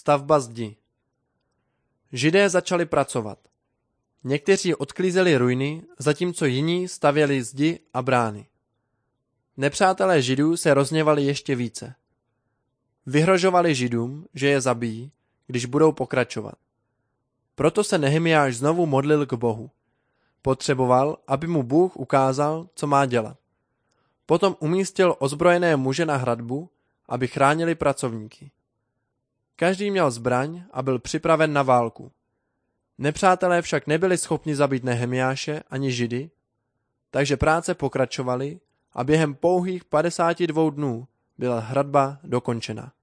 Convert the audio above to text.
Stavba zdi. Židé začali pracovat. Někteří odklízeli ruiny, zatímco jiní stavěli zdi a brány. Nepřátelé Židů se rozhněvali ještě více. Vyhrožovali Židům, že je zabijí, když budou pokračovat. Proto se Nehemiáš znovu modlil k Bohu. Potřeboval, aby mu Bůh ukázal, co má dělat. Potom umístil ozbrojené muže na hradbu, aby chránili pracovníky. Každý měl zbraň a byl připraven na válku. Nepřátelé však nebyli schopni zabít Nehemiáše ani Židy, takže práce pokračovaly a během pouhých 52 dnů byla hradba dokončena.